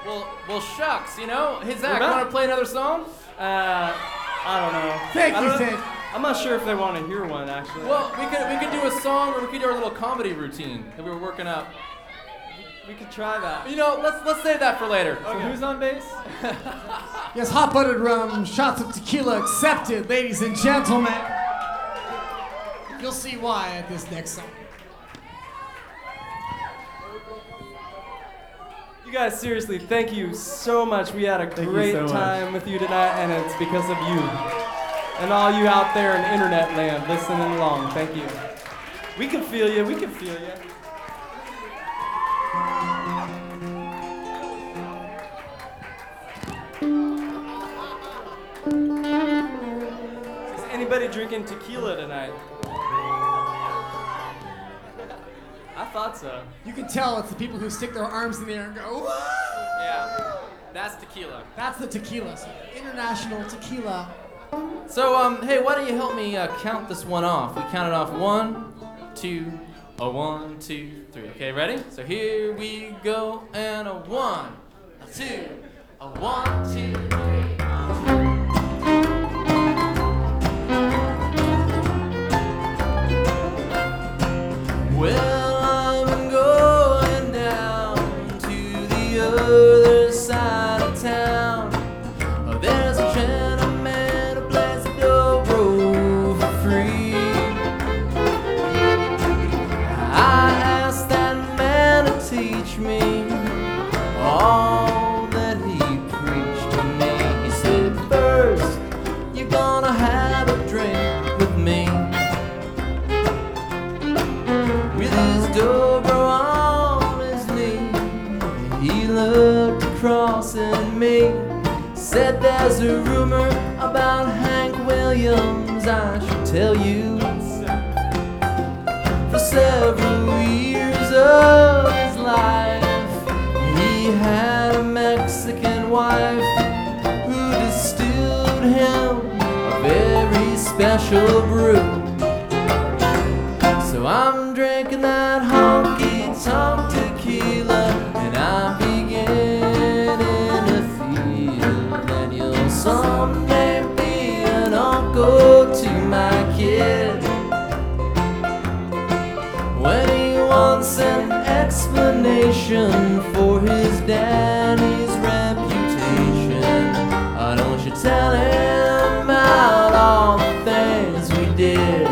Well, shucks, you know. Hey, Zach, you want to play another song? I don't know. Thank you, Zach. I'm not sure if they want to hear one, actually. Well, we could do a song, or we could do our little comedy routine that we were working up. We could try that. You know, let's save that for later. So who's on bass? Yes, hot buttered rum, shots of tequila accepted, ladies and gentlemen. You'll see why at this next song. You guys, seriously, thank you so much. We had a great time with you tonight, and it's because of you. And all you out there in internet land listening along, thank you. We can feel you, we can feel you. Is anybody drinking tequila tonight? I thought so. You can tell it's the people who stick their arms in the air and go, whoa! Yeah, that's tequila. That's the tequila, so international tequila. So, hey, why don't you help me count this one off? We counted off 1, 2, 1, 2, 3. Okay, ready? So here we go, and 1, 2, 1, 2, 3. Well, I'm going down to the other side of town. There's a gentleman who plays the dobro for free. I asked that man to teach me all that he preached to me. He said, first, you're gonna have a drink with me. With his dobro on his knee, he looked across at me. Said there's a rumor about Hank Williams, I should tell you. For several years of his life, he had a Mexican wife who distilled him a very special brew. So I'm drinking that honky-tonk tequila, and I'm beginning to feel that you'll someday be an uncle to my kid. When he wants an explanation for his daddy's reputation, don't you tell him about all the things we did.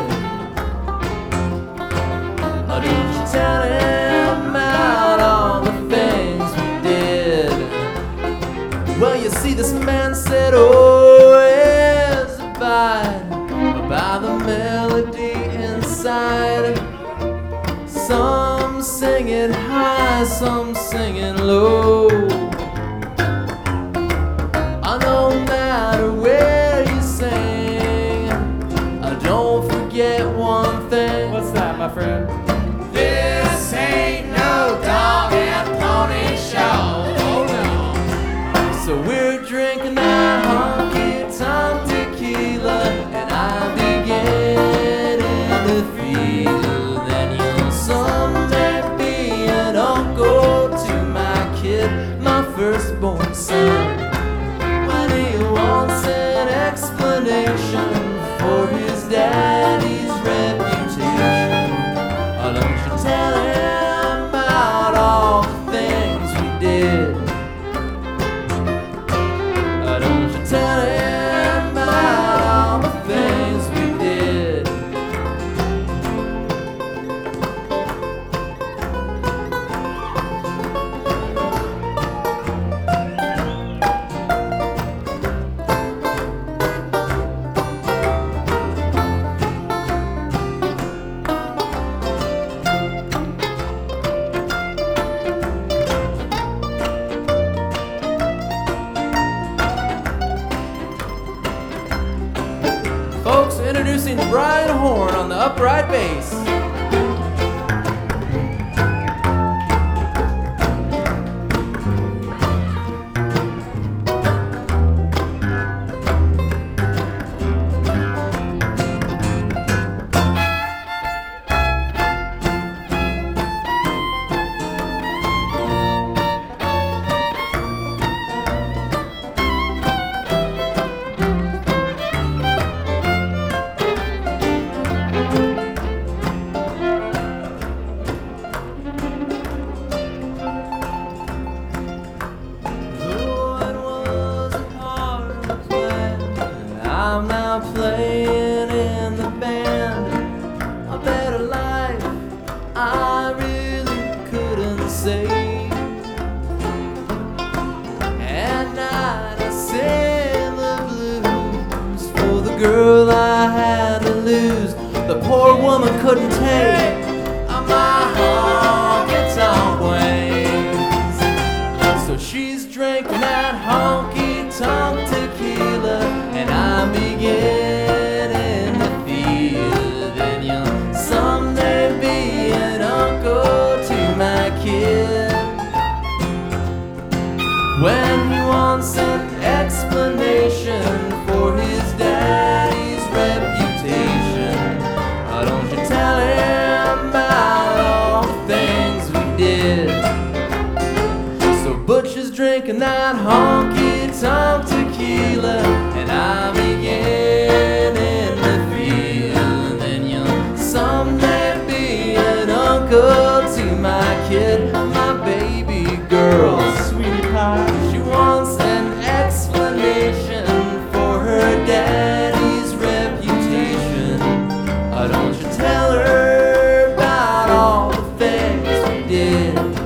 Don't you tell him about all the things we did. Well, you see, this man said, always abide by the melody inside. Some sing it high, some sing it low. No matter where you sing, don't forget one thing. What's that, my friend? This ain't no dog and pony show. Oh no. So we're drinking that honky-tonk tequila, and I'm beginning to feel that you'll someday be an uncle to my kid, my firstborn son. When he wants an explanation for his daddy's reputation, don't you tell him about all the things we did. Don't you tell him about all the things we did. Folks, introducing Brian Horn on the upright bass. woman couldn't take my honky-tonk ways. So she's drinking that honky-tonk tequila, and I'm beginning to feel that you'll someday be an uncle to my kid. When he wants an explanation for his daddy's reputation, why don't you tell him about all the things we did? So Butch is drinking that honky-tonk tequila, and I'm beginning to feel that you'll someday be an uncle to my kid, my baby girl. Sweetie pie. She wants an explanation for her daddy's reputation. Why don't you tell her about all the things we did?